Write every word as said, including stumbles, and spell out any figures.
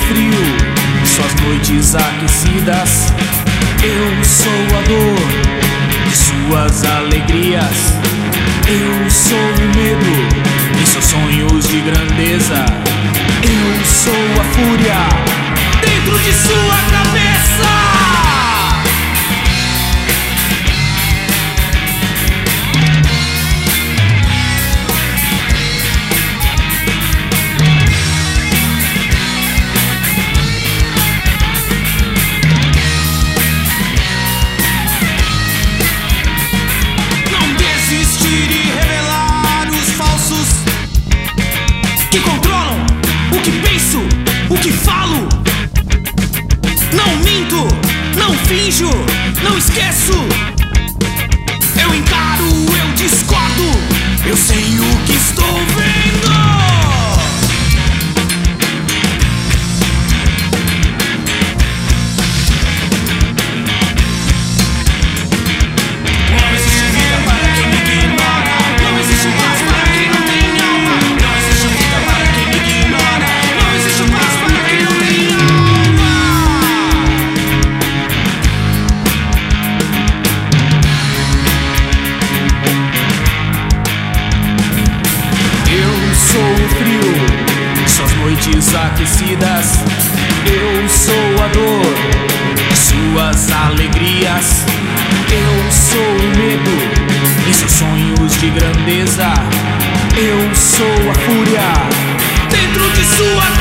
frio, suas noites aquecidas. Eu sou a dor de suas alegrias. Eu sou o medo em seus sonhos de grandeza. Eu sou a fúria dentro de sua cabeça. Que controlam o que penso, o que falo. Não minto, não finjo, não esqueço. Eu encaro, eu discordo, eu sei o que estou vendo. Noites aquecidas, eu sou a dor de suas alegrias. Eu sou o medo em seus sonhos de grandeza. Eu sou a fúria dentro de sua